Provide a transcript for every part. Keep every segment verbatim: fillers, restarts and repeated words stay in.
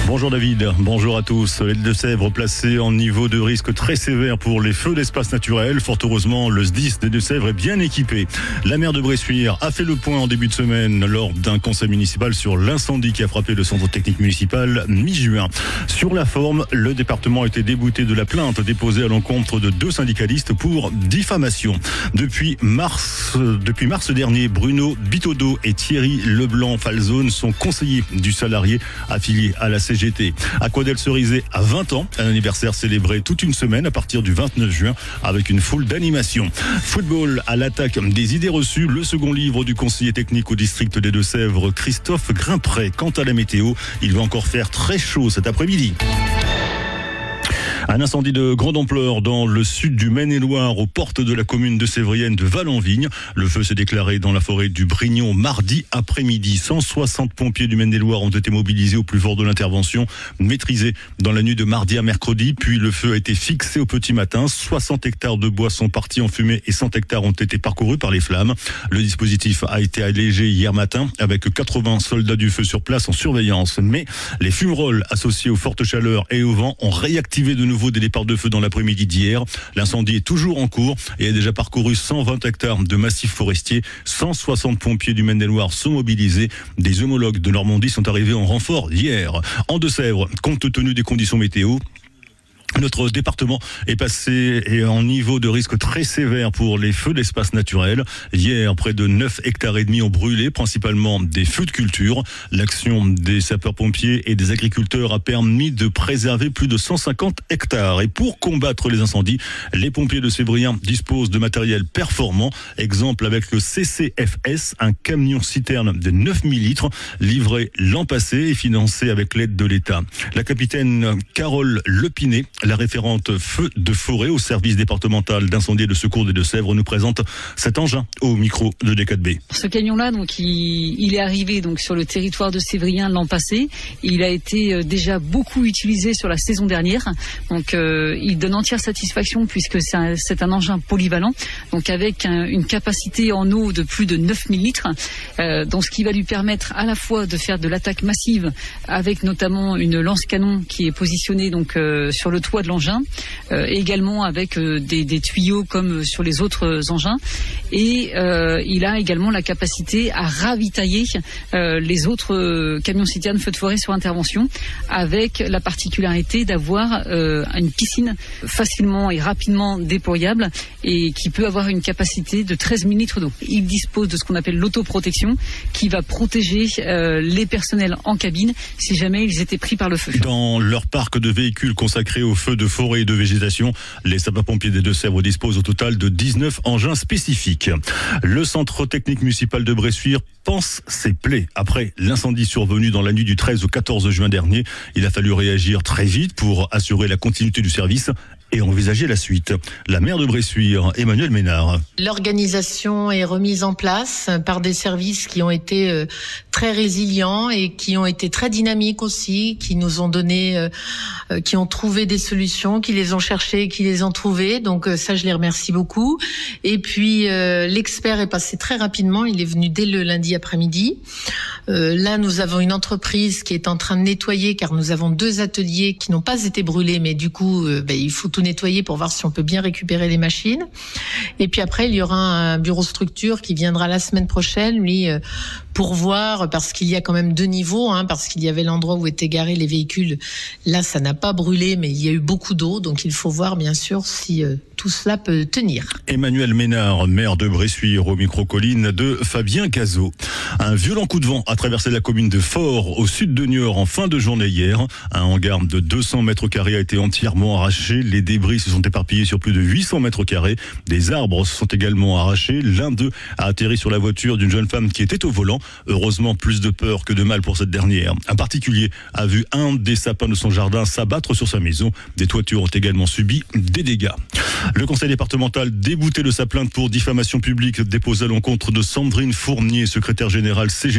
Bonjour David, bonjour à tous. Les Deux-Sèvres placées en niveau de risque très sévère pour les feux d'espace naturel. Fort heureusement, le S D I S des Deux-Sèvres est bien équipé. La maire de Bressuire a fait le point en début de semaine lors d'un conseil municipal sur l'incendie qui a frappé le centre technique municipal mi-juin. Sur la forme, le département a été débouté de la plainte déposée à l'encontre de deux syndicalistes pour diffamation. Depuis mars, depuis mars dernier, Bruno Bitodo et Thierry Leblanc-Falzone sont conseillers du salarié affilié à la C G T. Aquadel-Cerisay a vingt ans, un anniversaire célébré toute une semaine à partir du vingt-neuf juin avec une foule d'animations. Football à l'attaque des idées reçues, le second livre du conseiller technique au district des Deux-Sèvres, Christophe Grimpret. Quant à la météo, il va encore faire très chaud cet après-midi. Un incendie de grande ampleur dans le sud du Maine-et-Loire, aux portes de la commune de Sévrienne de Val-en-Vigne. Le feu s'est déclaré dans la forêt du Brignon mardi après-midi. cent soixante pompiers du Maine-et-Loire ont été mobilisés au plus fort de l'intervention, maîtrisée dans la nuit de mardi à mercredi. Puis le feu a été fixé au petit matin. soixante hectares de bois sont partis en fumée et cent hectares ont été parcourus par les flammes. Le dispositif a été allégé hier matin avec quatre-vingts soldats du feu sur place en surveillance. Mais les fumerolles associées aux fortes chaleurs et au vent ont réactivé de nouveau des départs de feu dans l'après-midi d'hier. L'incendie est toujours en cours et a déjà parcouru cent vingt hectares de massifs forestiers. cent soixante pompiers du Maine-et-Loire sont mobilisés. Des homologues de Normandie sont arrivés en renfort hier. En Deux-Sèvres, compte tenu des conditions météo, notre département est passé en niveau de risque très sévère pour les feux d'espace naturel. Hier, près de neuf hectares et demi ont brûlé, principalement des feux de culture. L'action des sapeurs-pompiers et des agriculteurs a permis de préserver plus de cent cinquante hectares. Et pour combattre les incendies, les pompiers de Sébrien disposent de matériel performant. Exemple avec le C C F S, un camion-citerne de neuf mille litres, livré l'an passé et financé avec l'aide de l'État. La capitaine Carole Lepinet, la référente feu de forêt au service départemental d'incendie et de secours des Deux-Sèvres, nous présente cet engin au micro de D quatre B. Ce camion-là, donc, il, il est arrivé donc sur le territoire de Sévrien l'an passé. Il a été déjà beaucoup utilisé sur la saison dernière. Donc, euh, il donne entière satisfaction puisque c'est un, c'est un engin polyvalent, donc avec un, une capacité en eau de plus de neuf mille litres. Euh, donc, ce qui va lui permettre à la fois de faire de l'attaque massive avec notamment une lance-canon qui est positionnée donc euh, sur le toit de l'engin, euh, et également avec euh, des, des tuyaux comme sur les autres engins, et euh, il a également la capacité à ravitailler euh, les autres euh, camions citernes feux de forêt sur intervention, avec la particularité d'avoir euh, une piscine facilement et rapidement déployable et qui peut avoir une capacité de treize mille litres d'eau. Il dispose de ce qu'on appelle l'autoprotection qui va protéger euh, les personnels en cabine si jamais ils étaient pris par le feu. Dans leur parc de véhicules consacrés au feux de forêt et de végétation, les sapeurs-pompiers des Deux-Sèvres disposent au total de dix-neuf engins spécifiques. Le centre technique municipal de Bressuire pense ses plaies. Après l'incendie survenu dans la nuit du treize au quatorze juin dernier, il a fallu réagir très vite pour assurer la continuité du service et envisager la suite. La maire de Bressuire, Emmanuelle Ménard. L'organisation est remise en place par des services qui ont été très résilients et qui ont été très dynamiques aussi, qui nous ont donné, qui ont trouvé des solutions, qui les ont cherchées, qui les ont trouvées. Donc ça, je les remercie beaucoup. Et puis l'expert est passé très rapidement. Il est venu dès le lundi après-midi. Euh, là, nous avons une entreprise qui est en train de nettoyer, car nous avons deux ateliers qui n'ont pas été brûlés, mais du coup, euh, ben, il faut tout nettoyer pour voir si on peut bien récupérer les machines. Et puis après, il y aura un bureau structure qui viendra la semaine prochaine, lui, euh, pour voir, parce qu'il y a quand même deux niveaux, hein, parce qu'il y avait l'endroit où étaient garés les véhicules. Là, ça n'a pas brûlé, mais il y a eu beaucoup d'eau, donc il faut voir, bien sûr, si euh, tout cela peut tenir. Emmanuelle Ménard, maire de Bressuire, au micro-colline de Fabien Cazot. Un violent coup de vent a traversé la commune de Fort, au sud de Niort, en fin de journée hier. Un hangar de deux cents mètres carrés a été entièrement arraché. Les débris se sont éparpillés sur plus de huit cents mètres carrés. Des arbres se sont également arrachés. L'un d'eux a atterri sur la voiture d'une jeune femme qui était au volant. Heureusement, plus de peur que de mal pour cette dernière. Un particulier a vu un des sapins de son jardin s'abattre sur sa maison. Des toitures ont également subi des dégâts. Le conseil départemental, débouté de sa plainte pour diffamation publique déposée à l'encontre de Sandrine Fournier, secrétaire générale C G T de la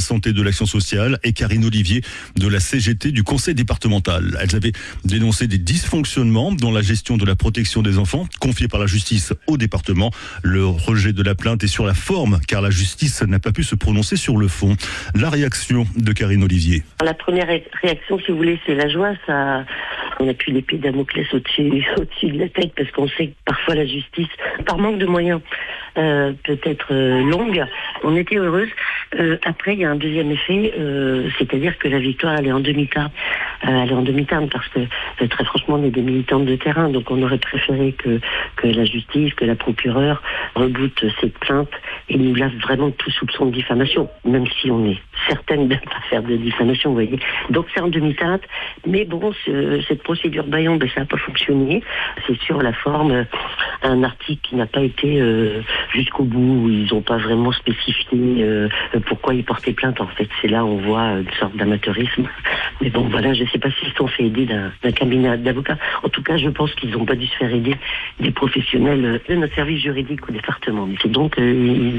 la santé et de l'action sociale et Karine Olivier de la C G T du conseil départemental. Elles avaient dénoncé des dysfonctionnements dans la gestion de la protection des enfants confiée par la justice au département. Le rejet de la plainte est sur la forme car la justice n'a pas pu se prononcer sur le fond. La réaction de Karine Olivier. La première réaction, si vous voulez, c'est la joie. Ça, on a plus l'épée Damoclès au-dessus, au-dessus de la tête parce qu'on sait que parfois la justice, par manque de moyens, euh, peut être euh, longue. On était heureuse. Euh, après, il y a un deuxième effet, euh, c'est-à-dire que la victoire, elle est en demi-teinte. Euh, elle est en demi-teinte parce que, euh, très franchement, on est des militantes de terrain, donc on aurait préféré que, que la justice, que la procureure reboute cette plainte et nous lave vraiment tout soupçon de diffamation, même si on est certaine de ne pas faire de diffamation, vous voyez. Donc c'est en demi-teinte, mais bon, ce, cette procédure Bayon, ben, ça n'a pas fonctionné. C'est sur la forme un article qui n'a pas été euh, jusqu'au bout, où ils n'ont pas vraiment spécifié euh, pourquoi ils portaient plainte. En fait, c'est là où on voit une sorte d'amateurisme. Mais bon, voilà, je ne sais pas s'ils se sont fait aider d'un, d'un cabinet d'avocats. En tout cas, je pense qu'ils n'ont pas dû se faire aider des professionnels de notre service juridique au département. C'est donc euh,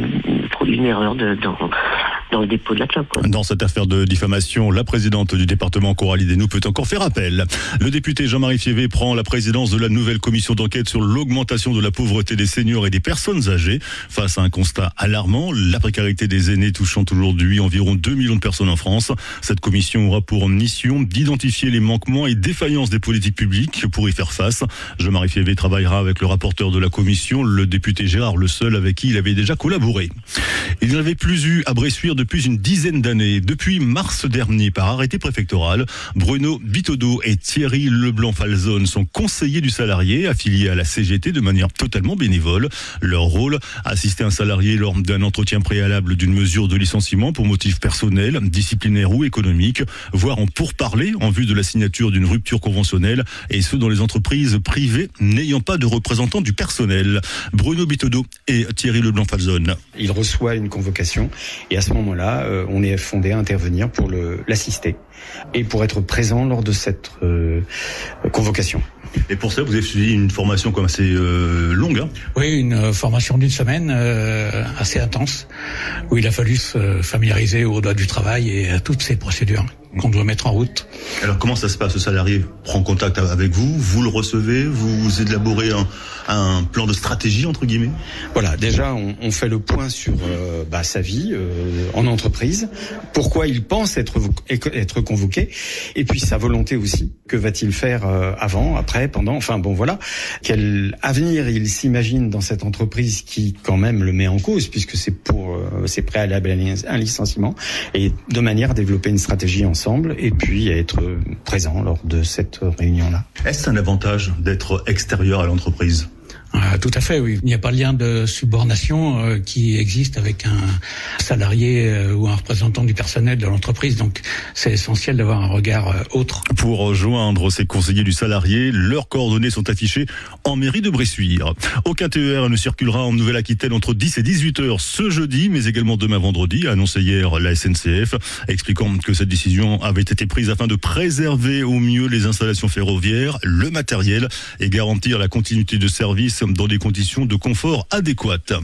une, une erreur de, dans, dans le dépôt de la plainte. Quoi. Dans cette affaire de diffamation, la présidente du département, Coralie Desnoux, peut encore faire appel. Le député Jean-Marie Fievé prend la présidence de la nouvelle commission d'enquête sur l'augmentation de la pauvreté des seniors et des personnes âgées. Face à un constat alarmant, la précarité des aînés touchant aujourd'hui environ deux millions de personnes en France. Cette commission aura pour mission d'identifier les manquements et défaillances des politiques publiques pour y faire face. Jean-Marie Fievé travaillera avec le rapporteur de la commission, le député Gérard Le Seul, avec qui il avait déjà collaboré. Il n'y en avait plus eu à Bressuire depuis une dizaine d'années. Depuis mars dernier, par arrêté préfectoral, Bruno Bitodo et Thierry Leblanc-Falzone sont conseillers du salarié affiliés à la C G T de manière totalement bénévole. Leur rôle, assister un salarié lors d'un entretien préalable d'une mesure de licenciement pour motif personnel, disciplinaire ou économique, voire en pourparlers en vue de la signature d'une rupture conventionnelle, et ce dans les entreprises privées n'ayant pas de représentants du personnel. Bruno Bitodo et Thierry Leblanc-Falzone. Il reçoit une convocation et à ce moment-là, euh, on est fondé à intervenir pour le, l'assister et pour être présent lors de cette euh, convocation. Et pour ça, vous avez suivi une formation comme assez euh, longue, hein ? Oui, une euh, formation d'une semaine euh, assez intense, où il a fallu se familiariser au droit du travail et à toutes ces procédures qu'on doit mettre en route. Alors comment ça se passe ? Le salarié prend contact avec vous, vous le recevez, vous élaborez un, un plan de stratégie entre guillemets ? Voilà, déjà on, on fait le point sur euh, bah, sa vie euh, en entreprise, pourquoi il pense être, être convoqué, et puis sa volonté aussi. Que va-t-il faire euh, avant, après, pendant, enfin bon voilà, quel avenir il s'imagine dans cette entreprise qui quand même le met en cause, puisque c'est pour euh, c'est préalable à un licenciement, et de manière à développer une stratégie ensemble. Et puis à être présent lors de cette réunion-là. Est-ce un avantage d'être extérieur à l'entreprise ? Euh, tout à fait, oui. Il n'y a pas de lien de subordination euh, qui existe avec un salarié euh, ou un représentant du personnel de l'entreprise. Donc, c'est essentiel d'avoir un regard euh, autre. Pour rejoindre ces conseillers du salarié, leurs coordonnées sont affichées en mairie de Bressuire. Aucun T E R ne circulera en Nouvelle-Aquitaine entre dix et dix-huit heures ce jeudi, mais également demain vendredi, a annoncé hier la S N C F, expliquant que cette décision avait été prise afin de préserver au mieux les installations ferroviaires, le matériel et garantir la continuité de service dans des conditions de confort adéquates.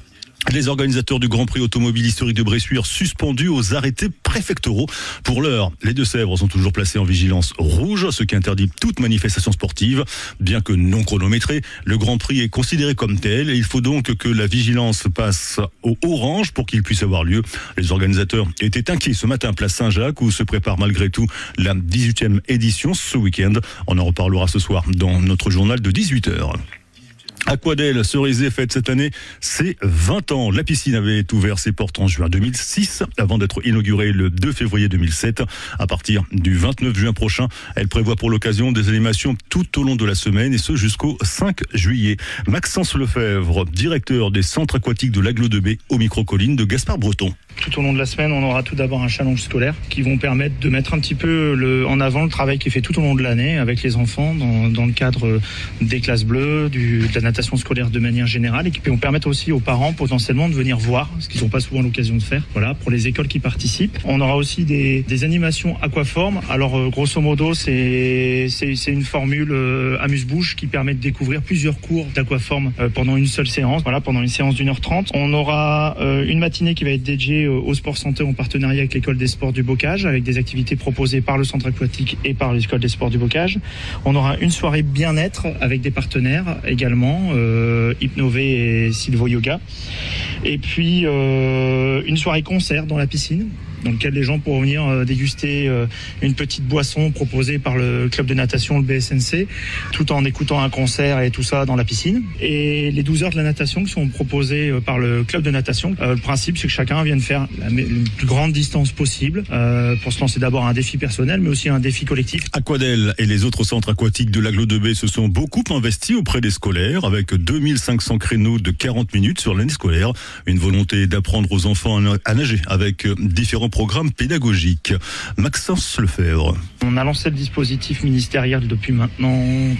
Les organisateurs du Grand Prix automobile historique de Bressuire suspendus aux arrêtés préfectoraux. Pour l'heure, les Deux-Sèvres sont toujours placés en vigilance rouge, ce qui interdit toute manifestation sportive. Bien que non chronométrée, le Grand Prix est considéré comme tel et il faut donc que la vigilance passe au orange pour qu'il puisse avoir lieu. Les organisateurs étaient inquiets ce matin à Place Saint-Jacques où se prépare malgré tout la dix-huitième édition ce week-end. On en reparlera ce soir dans notre journal de dix-huit heures. Aquadel Cerisay fête cette année ses vingt ans. La piscine avait ouvert ses portes en juin deux mille six avant d'être inaugurée le deux février deux mille sept. À partir du vingt-neuf juin prochain, elle prévoit pour l'occasion des animations tout au long de la semaine et ce jusqu'au cinq juillet. Maxence Lefebvre, directeur des centres aquatiques de l'Aglo de Baie au micro-collines de Gaspard Breton. Tout au long de la semaine, on aura tout d'abord un challenge scolaire qui vont permettre de mettre un petit peu le, en avant le travail qui est fait tout au long de l'année avec les enfants dans, dans le cadre des classes bleues, du, de la natation scolaire de manière générale et qui vont permettre aussi aux parents potentiellement de venir voir, ce qu'ils n'ont pas souvent l'occasion de faire. Voilà, pour les écoles qui participent. On aura aussi des, des animations aquaformes. Alors euh, grosso modo, c'est, c'est, c'est une formule euh, amuse-bouche qui permet de découvrir plusieurs cours d'aquaforme euh, pendant une seule séance. Voilà, pendant une séance d'une heure trente. On aura euh, une matinée qui va être dédiée dédiée au sport santé en partenariat avec l'école des sports du Bocage, avec des activités proposées par le centre aquatique et par l'école des sports du Bocage. On aura une soirée bien-être avec des partenaires également, euh, Hypnové et Silvo Yoga. Et puis euh, une soirée concert dans la piscine, dans lequel les gens pourront venir euh, déguster euh, une petite boisson proposée par le club de natation, le B S N C, tout en écoutant un concert et tout ça dans la piscine. Et les douze heures de la natation qui sont proposées euh, par le club de natation, euh, le principe c'est que chacun vienne faire la, la plus grande distance possible euh, pour se lancer d'abord un défi personnel, mais aussi un défi collectif. Aquadel et les autres centres aquatiques de l'Aglo de Baie se sont beaucoup investis auprès des scolaires, avec deux mille cinq cents créneaux de quarante minutes sur l'année scolaire. Une volonté d'apprendre aux enfants à nager avec différents programme pédagogique. Maxence Lefebvre. On a lancé le dispositif ministériel depuis maintenant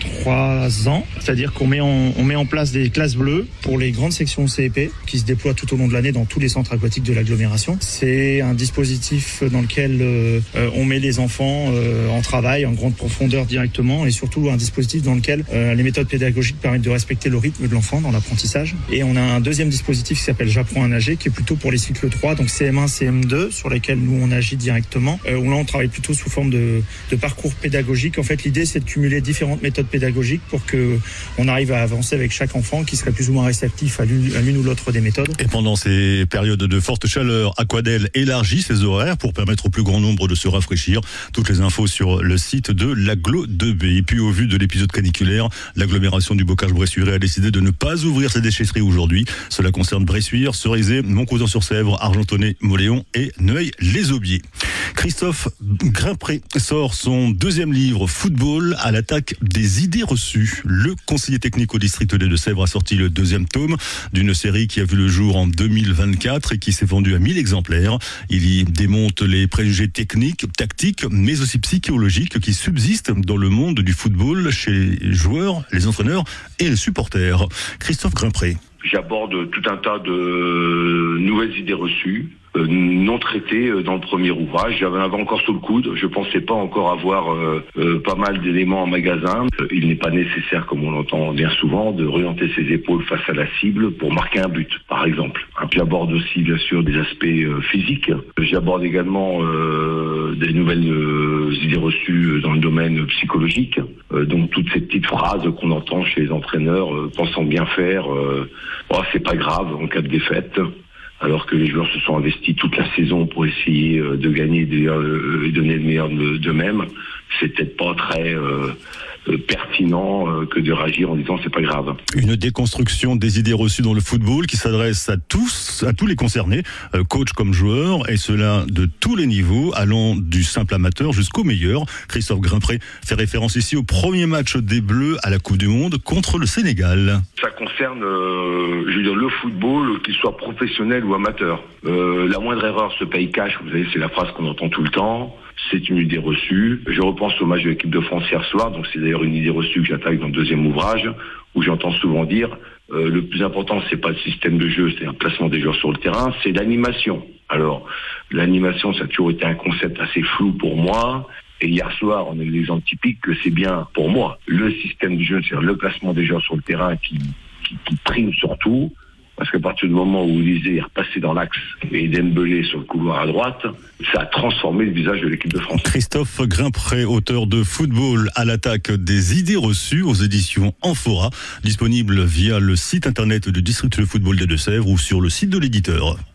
trois ans, c'est-à-dire qu'on met en, on met en place des classes bleues pour les grandes sections C E P qui se déploient tout au long de l'année dans tous les centres aquatiques de l'agglomération. C'est un dispositif dans lequel euh, on met les enfants euh, en travail, en grande profondeur directement, et surtout un dispositif dans lequel euh, les méthodes pédagogiques permettent de respecter le rythme de l'enfant dans l'apprentissage. Et on a un deuxième dispositif qui s'appelle J'apprends à nager, qui est plutôt pour les cycles trois, donc C M un, C M deux, sur lesquels nous on agit directement, euh, où là on travaille plutôt sous forme de, de parcours pédagogique. En fait, l'idée c'est de cumuler différentes méthodes pédagogiques pour que on arrive à avancer avec chaque enfant qui serait plus ou moins réceptif à l'une, à l'une ou l'autre des méthodes. Et pendant ces périodes de forte chaleur, Aquadel élargit ses horaires pour permettre au plus grand nombre de se rafraîchir. Toutes les infos sur le site de l'Aglo de Baie. Et puis au vu de l'épisode caniculaire, l'agglomération du Bocage-Bressuire a décidé de ne pas ouvrir ses déchetteries aujourd'hui. Cela concerne Bressuire, Cerizay, Montcausin-sur-Sèvre, Argentonnet, Moléon et Neuil-les-Aubiers. Christophe Grimpré sort son deuxième livre, Football à l'attaque des idées reçues. Le conseiller technique au district des Deux-Sèvres a sorti le deuxième tome d'une série qui a vu le jour en deux mille vingt-quatre et qui s'est vendue à mille exemplaires. Il y démonte les préjugés techniques, tactiques, mais aussi psychologiques qui subsistent dans le monde du football chez les joueurs, les entraîneurs et les supporters. Christophe Grimpré. J'aborde tout un tas de nouvelles idées reçues, euh, non traitées dans le premier ouvrage. J'avais encore sous le coude. Je pensais pas encore avoir euh, euh, pas mal d'éléments en magasin. Euh, il n'est pas nécessaire, comme on l'entend bien souvent, de orienter ses épaules face à la cible pour marquer un but, par exemple. J'aborde aussi, bien sûr, des aspects euh, physiques. J'aborde également euh, des nouvelles euh, idées reçues dans le domaine psychologique. Euh, donc toutes ces petites phrases qu'on entend chez les entraîneurs, euh, pensant bien faire, euh, oh, c'est pas grave en cas de défaite. Alors que les joueurs se sont investis toute la saison pour essayer euh, de gagner et de, euh, donner le meilleur d'eux-mêmes. C'est peut-être pas très euh, euh, pertinent euh, que de réagir en disant c'est pas grave. Une déconstruction des idées reçues dans le football qui s'adresse à tous, à tous les concernés, euh, coach comme joueurs, et cela de tous les niveaux, allant du simple amateur jusqu'au meilleur. Christophe Grimpré fait référence ici au premier match des Bleus à la Coupe du Monde contre le Sénégal. Ça concerne, euh, je veux dire, le football, qu'il soit professionnel ou amateur. Euh, la moindre erreur se paye cash, vous savez, c'est la phrase qu'on entend tout le temps. C'est une idée reçue. Je repense au match de l'équipe de France hier soir, donc c'est d'ailleurs une idée reçue que j'attaque dans le deuxième ouvrage, où j'entends souvent dire euh, le plus important, c'est pas le système de jeu, c'est un placement des joueurs sur le terrain, c'est l'animation. Alors, l'animation, ça a toujours été un concept assez flou pour moi. Et hier soir, on a eu l'exemple typique que c'est bien, pour moi, le système de jeu, c'est-à-dire le placement des joueurs sur le terrain qui, qui, qui prime surtout. Parce qu'à partir du moment où Olysée est repassé dans l'axe et Dembélé sur le couloir à droite, ça a transformé le visage de l'équipe de France. Christophe Grimpré, auteur de Football à l'attaque des idées reçues aux éditions Amphora, disponible via le site internet du district de football des Deux-Sèvres ou sur le site de l'éditeur.